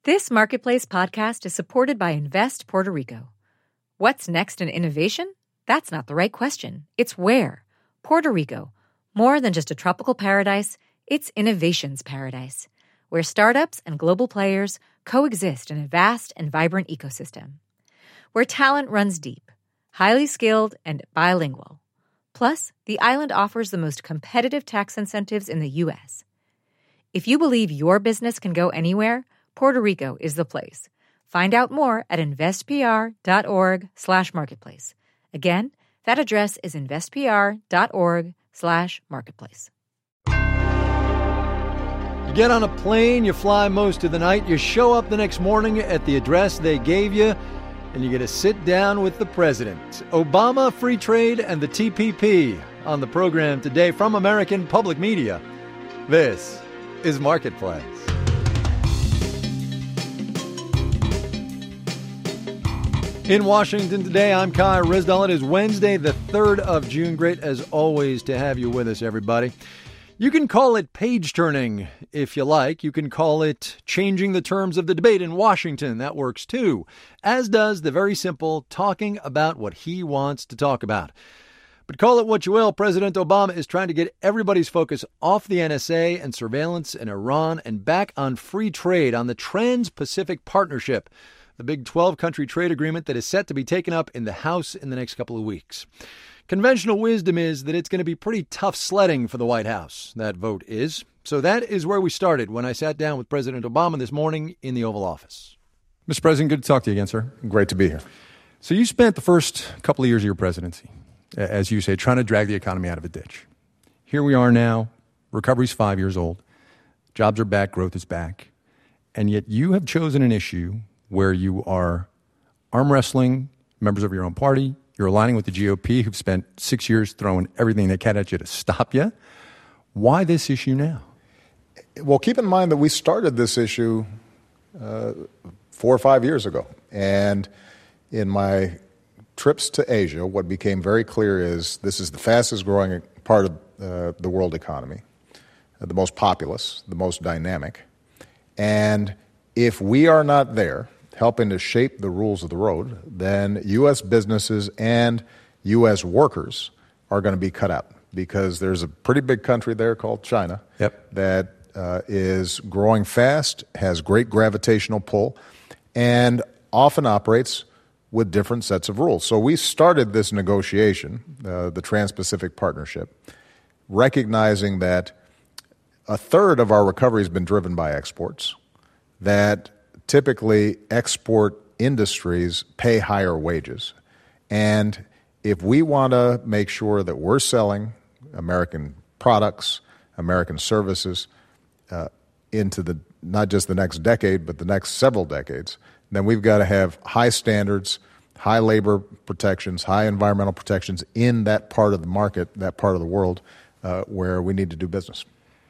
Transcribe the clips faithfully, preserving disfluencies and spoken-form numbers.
This Marketplace podcast is supported by Invest Puerto Rico. What's next in innovation? That's not the right question. It's where. Puerto Rico. More than just a tropical paradise, it's innovation's paradise, where startups and global players coexist in a vast and vibrant ecosystem. Where talent runs deep, highly skilled, and bilingual. Plus, the island offers the most competitive tax incentives in the U S. If you believe your business can go anywhere, Puerto Rico is the place. Find out more at investpr.org slash marketplace. Again, that address is investpr.org slash marketplace. You get on a plane, you fly most of the night, you show up the next morning at the address they gave you, and you get to sit down with the president. Obama, free trade, and the T P P on the program today from American Public Media. This is Marketplace. In Washington today, I'm Kai Ryssdal. It is Wednesday, the third of June. Great, as always, to have you with us, everybody. You can call it page-turning if you like. You can call it changing the terms of the debate in Washington. That works, too. As does the very simple talking about what he wants to talk about. But call it what you will, President Obama is trying to get everybody's focus off the N S A and surveillance in Iran and back on free trade, on the Trans-Pacific Partnership, the big twelve-country trade agreement that is set to be taken up in the House in the next couple of weeks. Conventional wisdom is that it's going to be pretty tough sledding for the White House, that vote is. So that is where we started when I sat down with President Obama this morning in the Oval Office. Mister President, good to talk to you again, sir. Great to be here. So you spent the first couple of years of your presidency, as you say, trying to drag the economy out of a ditch. Here we are now. Recovery's five years old. Jobs are back. Growth is back. And yet you have chosen an issue where you are arm wrestling members of your own party. You're aligning with the G O P, who've spent six years throwing everything they can at you to stop you. Why this issue now? Well, keep in mind that we started this issue uh, four or five years ago. And in my trips to Asia, what became very clear is this is the fastest growing part of uh, the world economy, uh, the most populous, the most dynamic. And if we are not there helping to shape the rules of the road, then U S businesses and U S workers are going to be cut out because there's a pretty big country there called China yep. that uh, is growing fast, has great gravitational pull, and often operates with different sets of rules. So we started this negotiation, uh, the Trans-Pacific Partnership, recognizing that a third of our recovery has been driven by exports, that typically export industries pay higher wages. And if we want to make sure that we're selling American products, American services uh, into the not just the next decade, but the next several decades, then we've got to have high standards, high labor protections, high environmental protections in that part of the market, that part of the world uh, where we need to do business.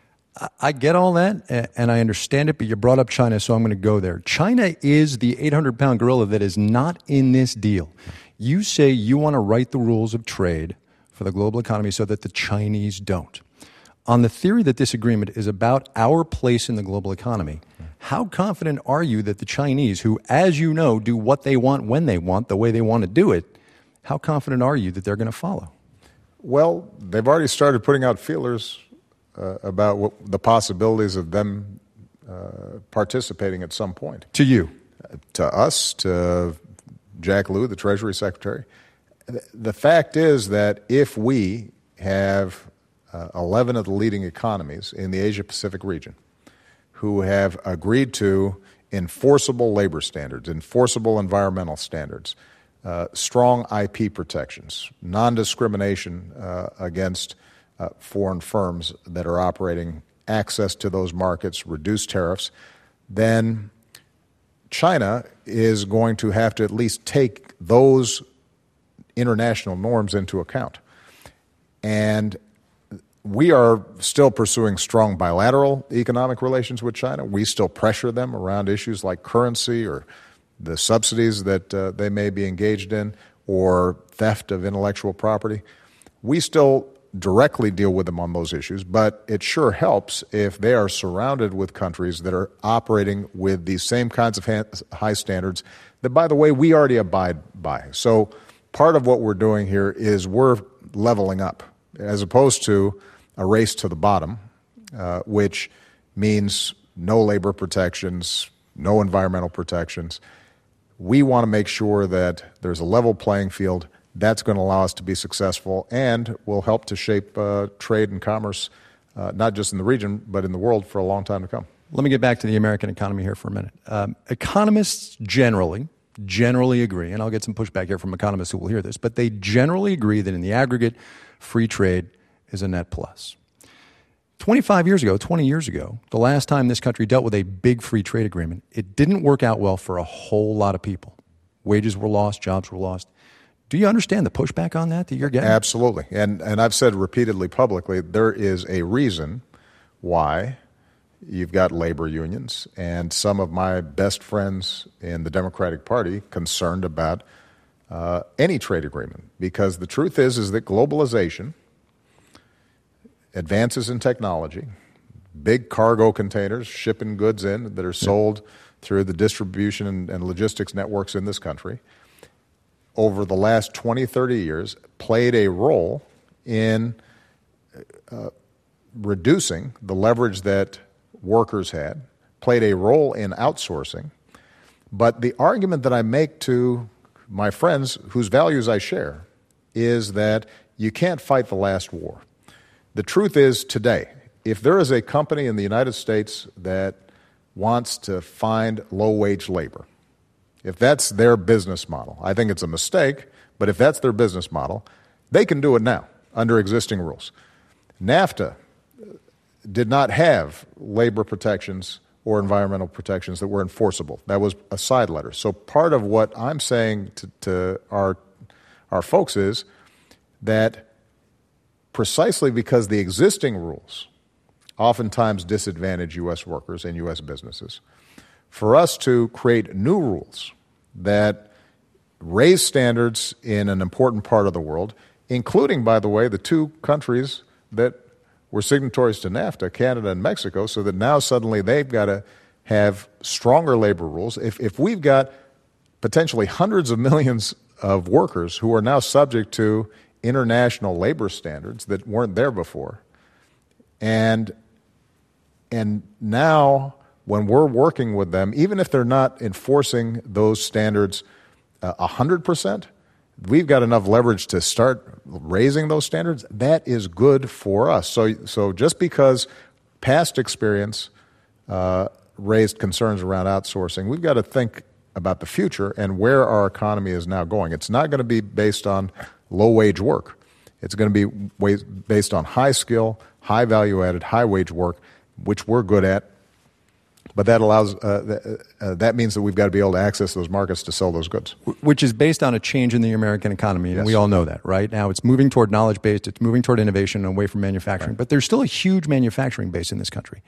I get all that, and I understand it, but you brought up China, so I'm going to go there. China is the eight hundred pound gorilla that is not in this deal. You say you want to write the rules of trade for the global economy so that the Chinese don't. On the theory that this agreement is about our place in the global economy, how confident are you that the Chinese, who, as you know, do what they want when they want, the way they want to do it, how confident are you that they're going to follow? Well, they've already started putting out feelers Uh, about what, the possibilities of them uh, participating at some point. To you? Uh, to us, to Jack Lew, the Treasury Secretary. The fact is that if we have uh, eleven of the leading economies in the Asia-Pacific region who have agreed to enforceable labor standards, enforceable environmental standards, uh, strong I P protections, non-discrimination uh, against Uh, foreign firms that are operating, access to those markets, reduce tariffs, then China is going to have to at least take those international norms into account. And we are still pursuing strong bilateral economic relations with China. We still pressure them around issues like currency or the subsidies that uh, they may be engaged in or theft of intellectual property. We still directly deal with them on those issues, but it sure helps if they are surrounded with countries that are operating with these same kinds of high standards that, by the way, we already abide by. So part of what we're doing here is we're leveling up, as opposed to a race to the bottom, uh, which means no labor protections, no environmental protections. We want to make sure that there's a level playing field. That's going to allow us to be successful and will help to shape uh, trade and commerce, uh, not just in the region, but in the world for a long time to come. Let me get back to the American economy here for a minute. Um, economists generally, generally agree, and I'll get some pushback here from economists who will hear this, but they generally agree that in the aggregate, free trade is a net plus. twenty-five years ago, twenty years ago, the last time this country dealt with a big free trade agreement, it didn't work out well for a whole lot of people. Wages were lost, jobs were lost. Do you understand the pushback on that that you're getting? Absolutely. And and I've said repeatedly publicly, there is a reason why you've got labor unions and some of my best friends in the Democratic Party concerned about uh, any trade agreement. Because the truth is, is that globalization, advances in technology, big cargo containers shipping goods in that are sold yeah. through the distribution and, and logistics networks in this country, over the last twenty, thirty years, played a role in uh, reducing the leverage that workers had, played a role in outsourcing. But the argument that I make to my friends, whose values I share, is that you can't fight the last war. The truth is, today, if there is a company in the United States that wants to find low-wage labor, if that's their business model, I think it's a mistake, but if that's their business model, they can do it now under existing rules. NAFTA did not have labor protections or environmental protections that were enforceable. That was a side letter. So part of what I'm saying to, to our, our folks is that precisely because the existing rules oftentimes disadvantage U S workers and U S businesses, for us to create new rules that raise standards in an important part of the world, including, by the way, the two countries that were signatories to NAFTA, Canada and Mexico, so that now suddenly they've got to have stronger labor rules. If, if we've got potentially hundreds of millions of workers who are now subject to international labor standards that weren't there before, and and now when we're working with them, even if they're not enforcing those standards uh, one hundred percent, we've got enough leverage to start raising those standards. That is good for us. So, so just because past experience uh, raised concerns around outsourcing, we've got to think about the future and where our economy is now going. It's not going to be based on low-wage work. It's going to be based on high-skill, high-value-added, high-wage work, which we're good at. But that allows uh, uh, that means that we've got to be able to access those markets to sell those goods. Which is based on a change in the American economy, and yes. we all know that, right? Now it's moving toward knowledge-based, it's moving toward innovation and away from manufacturing, right. But there's still a huge manufacturing base in this country.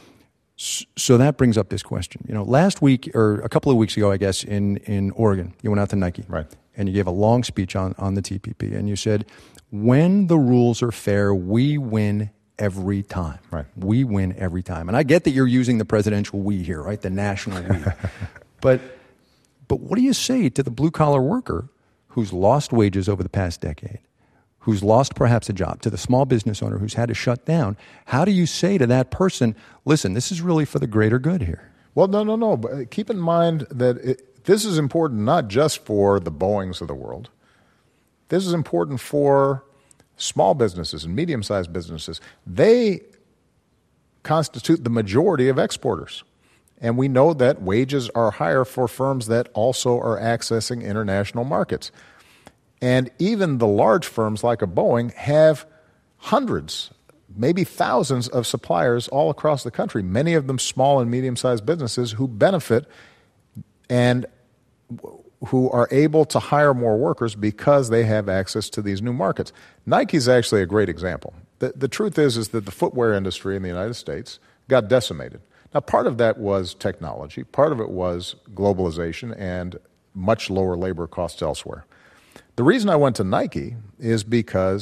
So that brings up this question. You know, last week, or a couple of weeks ago, I guess, in, in Oregon, you went out to Nike. Right. And you gave a long speech on, on the T P P, and you said, when the rules are fair, we win every time. Right. We win every time. And I get that you're using the presidential we here, right? The national we. but but what do you say to the blue-collar worker who's lost wages over the past decade, who's lost perhaps a job, to the small business owner who's had to shut down? How do you say to that person, listen, this is really for the greater good here? Well, no, no, no. But keep in mind that it, this is important not just for the Boeings of the world. This is important for small businesses and medium-sized businesses. They constitute the majority of exporters. And we know that wages are higher for firms that also are accessing international markets. And even the large firms like a Boeing have hundreds, maybe thousands of suppliers all across the country, many of them small and medium-sized businesses who benefit and who are able to hire more workers because they have access to these new markets. Nike's actually a great example. The, the truth is, is that the footwear industry in the United States got decimated. Now, part of that was technology. Part of it was globalization and much lower labor costs elsewhere. The reason I went to Nike is because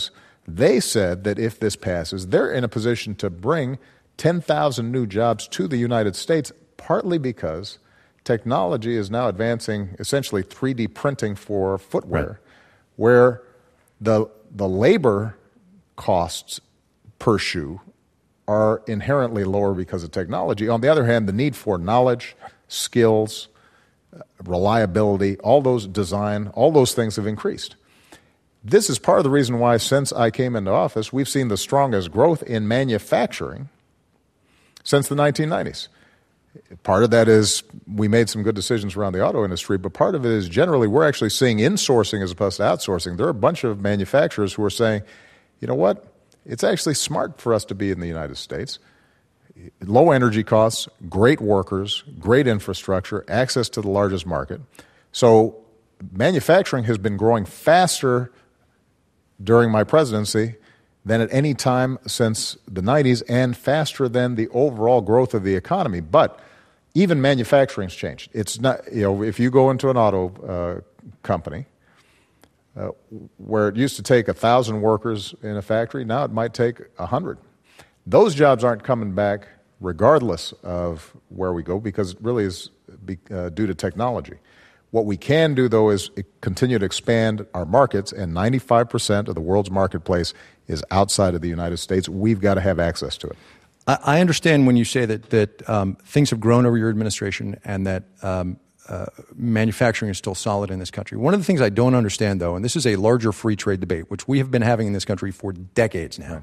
They said that if this passes, they're in a position to bring ten thousand new jobs to the United States, partly because technology is now advancing essentially three D printing for footwear, right, where the the labor costs per shoe are inherently lower because of technology. On the other hand, the need for knowledge, skills, reliability, all those design, all those things have increased. This is part of the reason why, since I came into office, we've seen the strongest growth in manufacturing since the nineteen nineties. Part of that is we made some good decisions around the auto industry, but part of it is generally we're actually seeing insourcing as opposed to outsourcing. There are a bunch of manufacturers who are saying, you know what, it's actually smart for us to be in the United States. Low energy costs, great workers, great infrastructure, access to the largest market. So manufacturing has been growing faster during my presidency than at any time since the nineties, and faster than the overall growth of the economy. But even manufacturing's changed. It's not, you know, if you go into an auto uh, company uh, where it used to take a thousand workers in a factory, now it might take a hundred. Those jobs aren't coming back regardless of where we go, because it really is be, uh, due to technology. What we can do, though, is continue to expand our markets, and ninety-five percent of the world's marketplace is outside of the United States. We've got to have access to it. I understand when you say that that um, things have grown over your administration and that um, uh, manufacturing is still solid in this country. One of the things I don't understand, though, and this is a larger free trade debate, which we have been having in this country for decades now, right,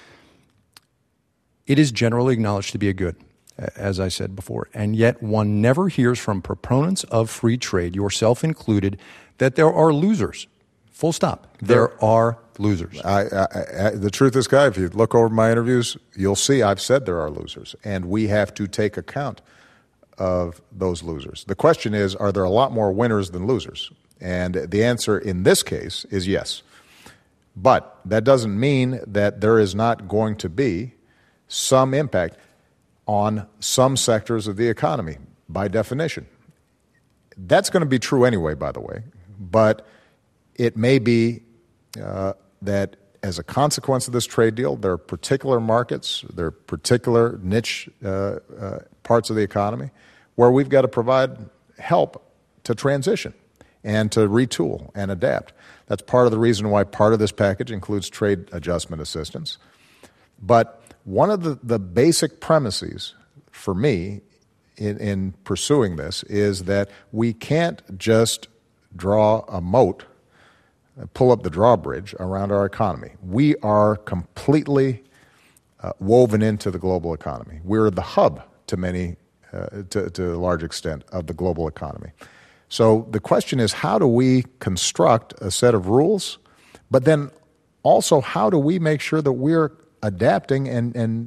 it is generally acknowledged to be a good, as I said before, and yet one never hears from proponents of free trade, yourself included, that there are losers. Full stop. There, there are losers. I, I, I, the truth is, Guy, if you look over my interviews, you'll see I've said there are losers, and we have to take account of those losers. The question is, are there a lot more winners than losers? And the answer in this case is yes. But that doesn't mean that there is not going to be some impact on some sectors of the economy, by definition. That's going to be true anyway, by the way, but it may be uh, that as a consequence of this trade deal, there are particular markets, there are particular niche uh, uh, parts of the economy where we've got to provide help to transition and to retool and adapt. That's part of the reason why part of this package includes trade adjustment assistance. But one of the, the basic premises for me in, in pursuing this is that we can't just draw a moat, pull up the drawbridge around our economy. We are completely uh, woven into the global economy. We're the hub to many, uh, to, to a large extent, of the global economy. So the question is, how do we construct a set of rules, but then also how do we make sure that we're adapting and, and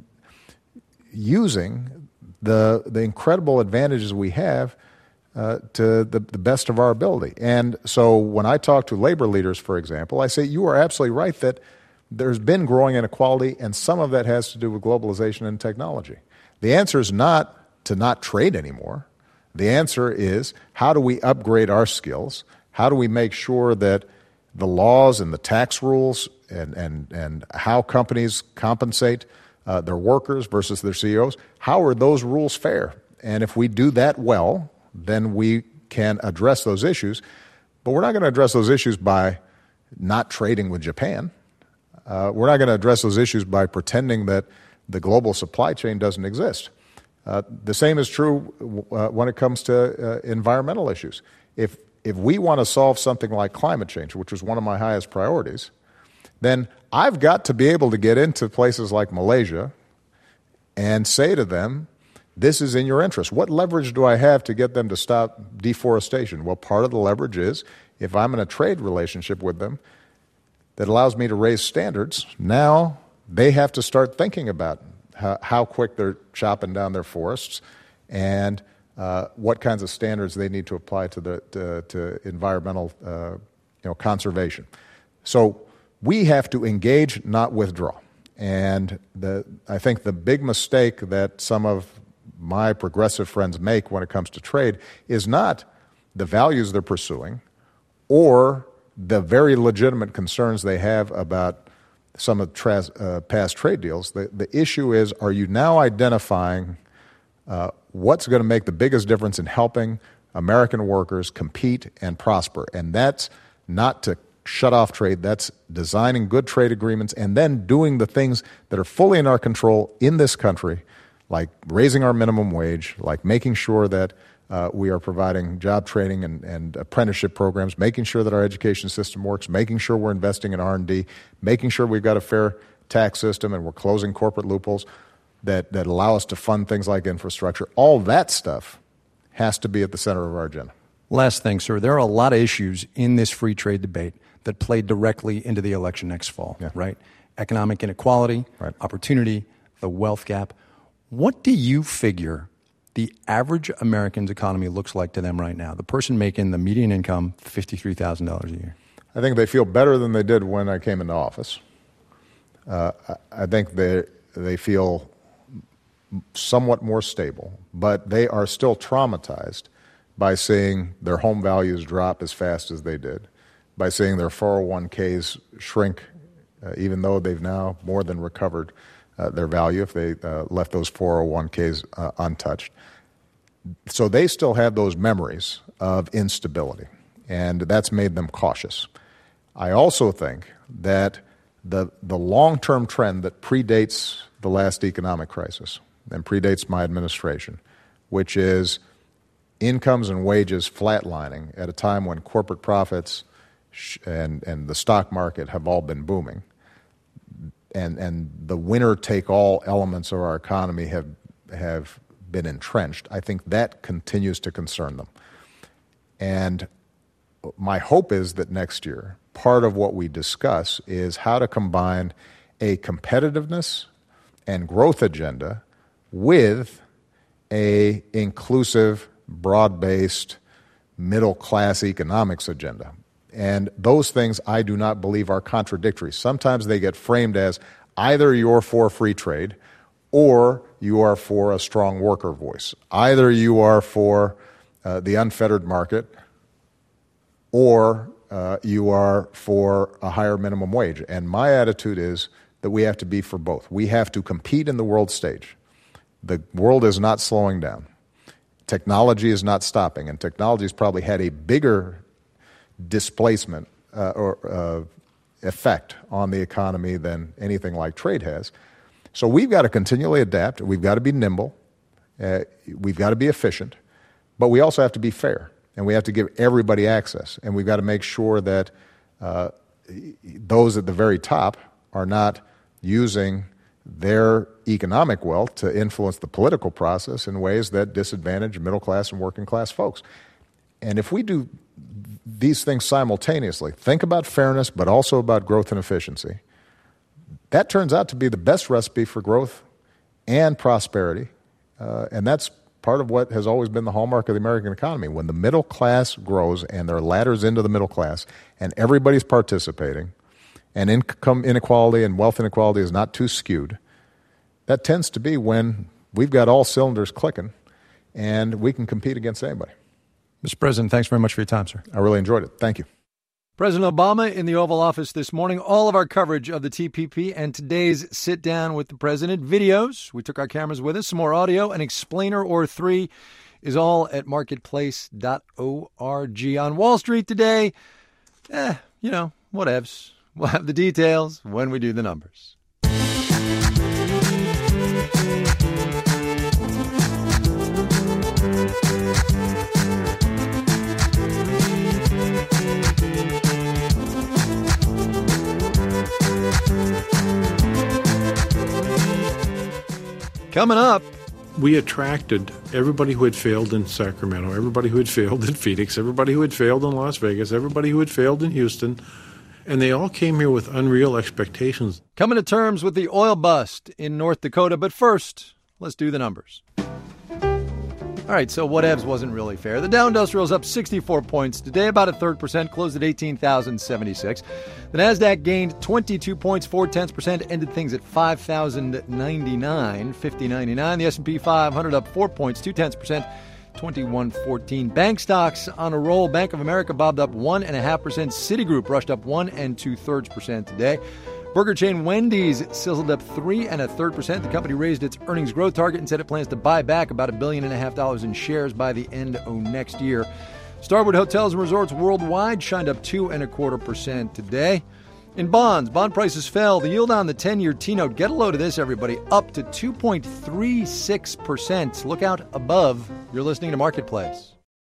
using the the incredible advantages we have uh, to the, the best of our ability. And so when I talk to labor leaders, for example, I say, you are absolutely right that there's been growing inequality, and some of that has to do with globalization and technology. The answer is not to not trade anymore. The answer is, how do we upgrade our skills? How do we make sure that the laws and the tax rules and, and, and how companies compensate uh, their workers versus their C E Os, how are those rules fair? And if we do that well, then we can address those issues. But we're not going to address those issues by not trading with Japan. Uh, we're not going to address those issues by pretending that the global supply chain doesn't exist. Uh, the same is true uh, when it comes to uh, environmental issues. If If we want to solve something like climate change, which was one of my highest priorities, then I've got to be able to get into places like Malaysia and say to them, this is in your interest. What leverage do I have to get them to stop deforestation? Well, part of the leverage is if I'm in a trade relationship with them that allows me to raise standards, now they have to start thinking about how, how quick they're chopping down their forests and Uh, what kinds of standards they need to apply to the to, to environmental uh, you know conservation. So we have to engage, not withdraw. And the I think the big mistake that some of my progressive friends make when it comes to trade is not the values they're pursuing or the very legitimate concerns they have about some of tra- uh, past trade deals. The, the issue is, are you now identifying uh, what's going to make the biggest difference in helping American workers compete and prosper? And that's not to shut off trade. That's designing good trade agreements and then doing the things that are fully in our control in this country, like raising our minimum wage, like making sure that uh, we are providing job training and, and apprenticeship programs, making sure that our education system works, making sure we're investing in R and D, making sure we've got a fair tax system and we're closing corporate loopholes that, that allow us to fund things like infrastructure. All that stuff has to be at the center of our agenda. Last thing, sir. There are a lot of issues in this free trade debate that play directly into the election next fall, yeah. right? Economic inequality, right. opportunity, the wealth gap. What do you figure the average American's economy looks like to them right now? The person making the median income, fifty-three thousand dollars a year. I think they feel better than they did when I came into office. Uh, I think they they feel somewhat more stable, but they are still traumatized by seeing their home values drop as fast as they did, by seeing their four oh one k's shrink, uh, even though they've now more than recovered uh, their value if they uh, left those four oh one k's uh, untouched. So they still have those memories of instability, and that's made them cautious. I also think that the the long-term trend that predates the last economic crisis and predates my administration, which is incomes and wages flatlining at a time when corporate profits and, and the stock market have all been booming, and, and the winner-take-all elements of our economy have have been entrenched, I think that continues to concern them. And my hope is that next year, part of what we discuss is how to combine a competitiveness and growth agenda with a inclusive, broad-based, middle-class economics agenda. And those things I do not believe are contradictory. Sometimes they get framed as either you're for free trade or you are for a strong worker voice. Either you are for uh, the unfettered market or uh, you are for a higher minimum wage. And my attitude is that we have to be for both. We have to compete in the world stage. The world is not slowing down. Technology is not stopping, and technology has probably had a bigger displacement uh, or uh, effect on the economy than anything like trade has. So we've got to continually adapt. We've got to be nimble. Uh, we've got to be efficient. But we also have to be fair, and we have to give everybody access. And we've got to make sure that uh, those at the very top are not using their economic wealth to influence the political process in ways that disadvantage middle-class and working-class folks. And if we do these things simultaneously, think about fairness, but also about growth and efficiency, that turns out to be the best recipe for growth and prosperity. Uh, and that's part of what has always been the hallmark of the American economy. When the middle class grows and there are ladders into the middle class and everybody's participating and income inequality and wealth inequality is not too skewed, that tends to be when we've got all cylinders clicking and we can compete against anybody. Mister President, thanks very much for your time, sir. I really enjoyed it. Thank you. President Obama in the Oval Office this morning. All of our coverage of the T P P and today's sit down with the president. Videos. We took our cameras with us. Some more audio. An explainer or three is all at marketplace dot org. On Wall Street today, eh, you know, whatevs. We'll have the details when we do the numbers. Coming up, we attracted everybody who had failed in Sacramento, everybody who had failed in Phoenix, everybody who had failed in Las Vegas, everybody who had failed in Houston, and they all came here with unreal expectations. Coming to terms with the oil bust in North Dakota, but first, let's do the numbers. All right, so whatevs wasn't really fair. The Dow Industrial is up sixty-four points today, about a third percent, closed at eighteen thousand seventy-six. The Nasdaq gained twenty-two points, four tenths percent, ended things at five thousand ninety-nine, fifty ninety-nine. The S and P five hundred up four points, two tenths percent, twenty-one fourteen. Bank stocks on a roll. Bank of America bobbed up one and a half percent. Citigroup rushed up one and two thirds percent today. Burger chain Wendy's sizzled up three and a third percent. The company raised its earnings growth target and said it plans to buy back about a billion and a half dollars in shares by the end of next year. Starwood Hotels and Resorts Worldwide shined up two and a quarter percent today. In bonds, bond prices fell. The yield on the ten-year T-note, get a load of this, everybody, up to two point three six percent. Look out above. You're listening to Marketplace.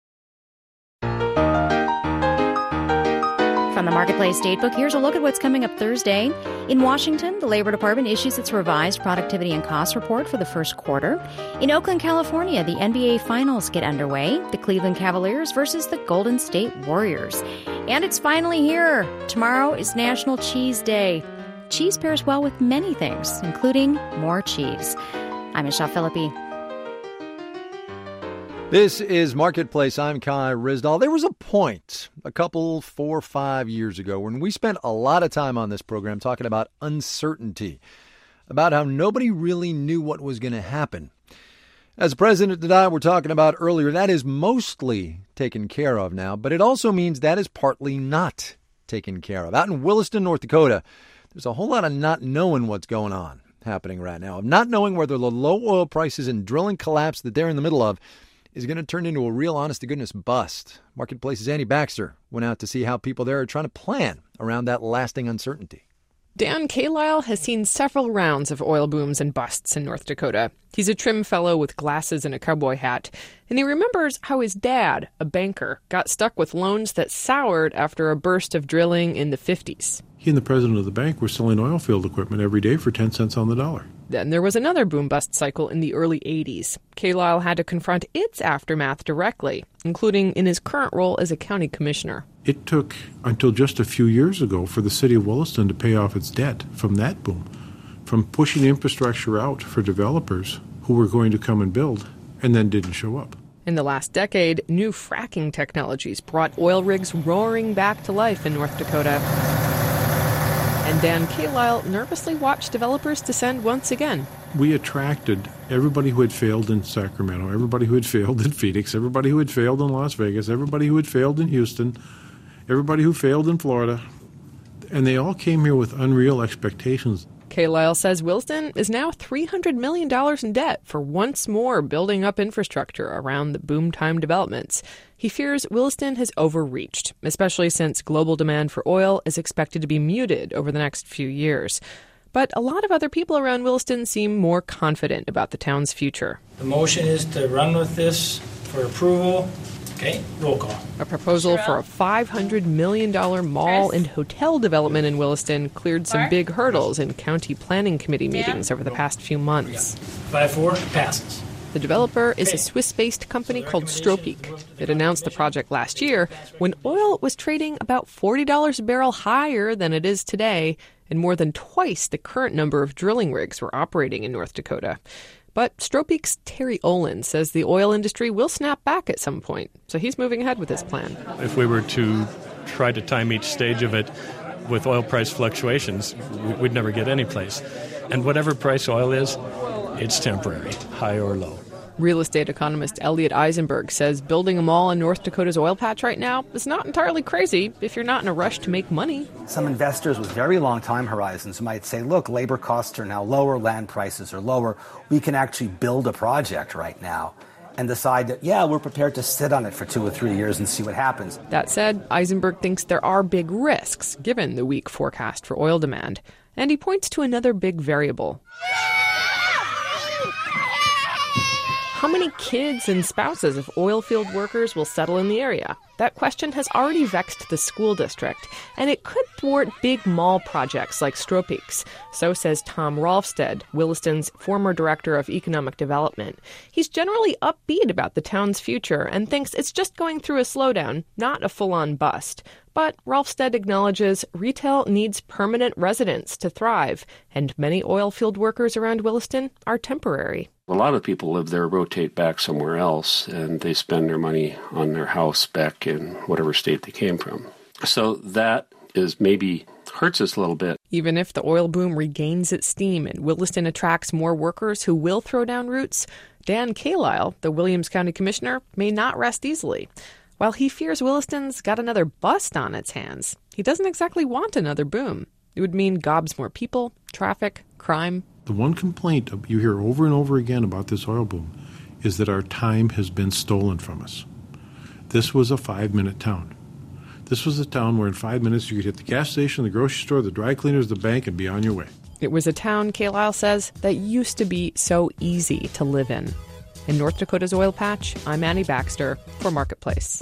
From the Marketplace Datebook, here's a look at what's coming up Thursday. In Washington, the Labor Department issues its revised productivity and cost report for the first quarter. In Oakland, California, the N B A Finals get underway. The Cleveland Cavaliers versus the Golden State Warriors. And it's finally here. Tomorrow is National Cheese Day. Cheese pairs well with many things, including more cheese. I'm Michelle Philippi. This is Marketplace. I'm Kai Ryssdal. There was a point a couple, four, five years ago when we spent a lot of time on this program talking about uncertainty, about how nobody really knew what was going to happen. As the president and I were talking about earlier, that is mostly taken care of now, but it also means that is partly not taken care of. Out in Williston, North Dakota, there's a whole lot of not knowing what's going on happening right now, of not knowing whether the low oil prices and drilling collapse that they're in the middle of is going to turn into a real honest-to-goodness bust. Marketplace's Andy Baxter went out to see how people there are trying to plan around that lasting uncertainty. Dan Kalile has seen several rounds of oil booms and busts in North Dakota. He's a trim fellow with glasses and a cowboy hat, and he remembers how his dad, a banker, got stuck with loans that soured after a burst of drilling in the fifties. He and the president of the bank were selling oil field equipment every day for ten cents on the dollar. Then there was another boom-bust cycle in the early eighties. Kalile had to confront its aftermath directly, including in his current role as a county commissioner. It took until just a few years ago for the city of Williston to pay off its debt from that boom, from pushing infrastructure out for developers who were going to come and build and then didn't show up. In the last decade, new fracking technologies brought oil rigs roaring back to life in North Dakota. And Dan Kalile nervously watched developers descend once again. We attracted everybody who had failed in Sacramento, everybody who had failed in Phoenix, everybody who had failed in Las Vegas, everybody who had failed in Houston, everybody who failed in Florida, and they all came here with unreal expectations. Kalile says Williston is now three hundred million dollars in debt for once more building up infrastructure around the boom time developments. He fears Williston has overreached, especially since global demand for oil is expected to be muted over the next few years. But a lot of other people around Williston seem more confident about the town's future. The motion is to run with this for approval. Okay, roll call. A proposal for a five hundred million dollars mall and hotel development in Williston cleared some big hurdles in county planning committee meetings over the past few months. five four, passes. The developer is a Swiss-based company called Stropeek. It announced the project last year when oil was trading about forty dollars a barrel higher than it is today, and more than twice the current number of drilling rigs were operating in North Dakota. But Stropeek's Terry Olin says the oil industry will snap back at some point, so he's moving ahead with his plan. If we were to try to time each stage of it with oil price fluctuations, we'd never get any place. And whatever price oil is, it's temporary, high or low. Real estate economist Elliot Eisenberg says building a mall in North Dakota's oil patch right now is not entirely crazy if you're not in a rush to make money. Some investors with very long time horizons might say, look, labor costs are now lower, land prices are lower. We can actually build a project right now and decide that, yeah, we're prepared to sit on it for two or three years and see what happens. That said, Eisenberg thinks there are big risks given the weak forecast for oil demand. And he points to another big variable. How many kids and spouses of oil field workers will settle in the area? That question has already vexed the school district, and it could thwart big mall projects like Stropeek's. So says Tom Rolfstead, Williston's former director of economic development. He's generally upbeat about the town's future and thinks it's just going through a slowdown, not a full-on bust. But Rolfstead acknowledges retail needs permanent residents to thrive, and many oil field workers around Williston are temporary. A lot of people live there, rotate back somewhere else, and they spend their money on their house back in whatever state they came from. So that is maybe hurts us a little bit. Even if the oil boom regains its steam and Williston attracts more workers who will throw down roots, Dan Kalile, the Williams County Commissioner, may not rest easily. While he fears Williston's got another bust on its hands, he doesn't exactly want another boom. It would mean gobs more people, traffic, crime. The one complaint you hear over and over again about this oil boom is that our time has been stolen from us. This was a five-minute town. This was a town where in five minutes you could hit the gas station, the grocery store, the dry cleaners, the bank, and be on your way. It was a town, Kay Lyle says, that used to be so easy to live in. In North Dakota's oil patch, I'm Annie Baxter for Marketplace.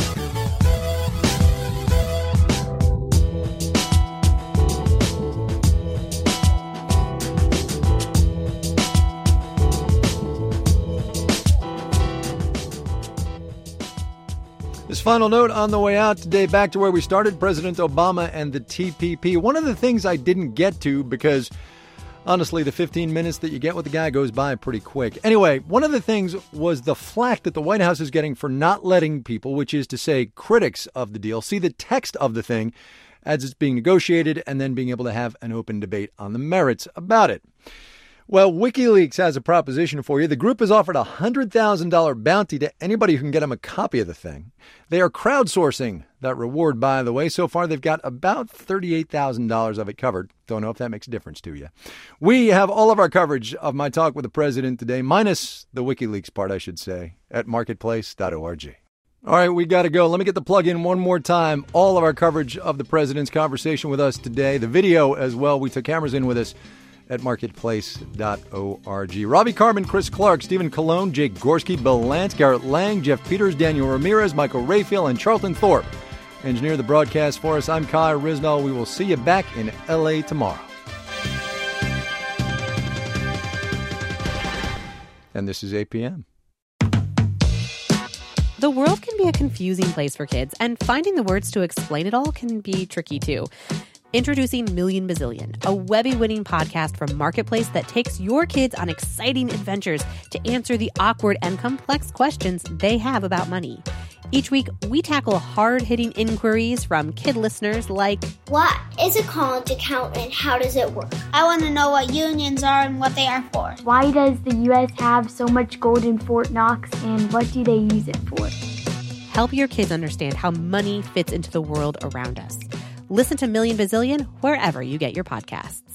This final note on the way out today, back to where we started, President Obama and the T P P. One of the things I didn't get to because, honestly, the fifteen minutes that you get with the guy goes by pretty quick. Anyway, one of the things was the flack that the White House is getting for not letting people, which is to say critics of the deal, see the text of the thing as it's being negotiated and then being able to have an open debate on the merits about it. Well, WikiLeaks has a proposition for you. The group has offered a one hundred thousand dollars bounty to anybody who can get them a copy of the thing. They are crowdsourcing that reward, by the way. So far, they've got about thirty-eight thousand dollars of it covered. Don't know if that makes a difference to you. We have all of our coverage of my talk with the president today, minus the WikiLeaks part, I should say, at marketplace dot org. All right, we got to go. Let me get the plug in one more time. All of our coverage of the president's conversation with us today, the video as well. We took cameras in with us at marketplace dot org. Robbie Carmen, Chris Clark, Stephen Colon, Jake Gorski, Bill Lance, Garrett Lang, Jeff Peters, Daniel Ramirez, Michael Rayfield, and Charlton Thorpe. Engineer the broadcast for us. I'm Kai Risnall. We will see you back in L A tomorrow. And this is A P M. The world can be a confusing place for kids, and finding the words to explain it all can be tricky too. Introducing Million Bazillion, a Webby-winning podcast from Marketplace that takes your kids on exciting adventures to answer the awkward and complex questions they have about money. Each week, we tackle hard-hitting inquiries from kid listeners like, what is a college account and how does it work? I want to know what unions are and what they are for. Why does the U S have so much gold in Fort Knox and what do they use it for? Help your kids understand how money fits into the world around us. Listen to Million Bazillion wherever you get your podcasts.